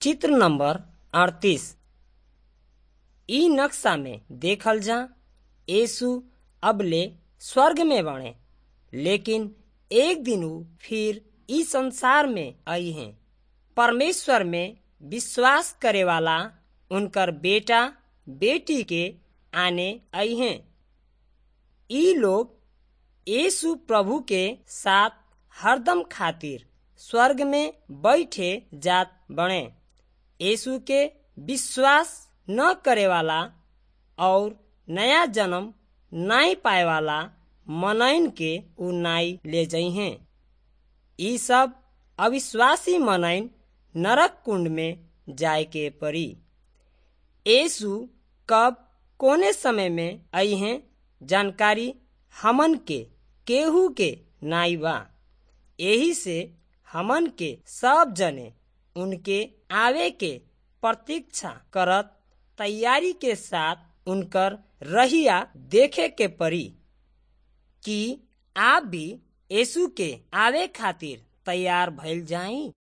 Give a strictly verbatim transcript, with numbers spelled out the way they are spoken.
चित्र नंबर अड़तीस। इ नक्शा में देखल जा यीशु अबले स्वर्ग में बाणे, लेकिन एक दिन उ फिर इ संसार में आई हैं। परमेश्वर में विश्वास करे वाला उनकर बेटा बेटी के आने आई हैं। इ लोग यीशु प्रभु के साथ हरदम खातिर स्वर्ग में बैठे जात बणे। यीशु के विश्वास न करे वाला और नया जन्म नाई पाए वाला मनइन के उ नाई ले जाई हैं। इ सब अविश्वासी मनइन नरक कुंड में जाए के पड़ी। यीशु कब कोने समय में आई हैं जानकारी हमन के केहू के नाई बा। यही से हमन के सब जने उनके आवे के प्रतीक्षा करत तैयारी के साथ उनकर रहिया देखे के पड़ी कि आप भी यीशु के आवे खातिर तैयार भइल जाई।